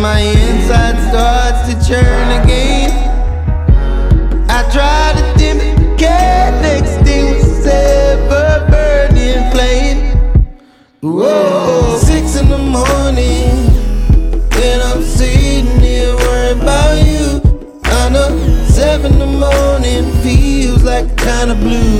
my inside starts to churn again. I try to dim it, can't extinguish ever burning flame. Whoa, 6 in the morning, and I'm sitting here worrying about you. I know 7 in the morning feels like a kind of blue.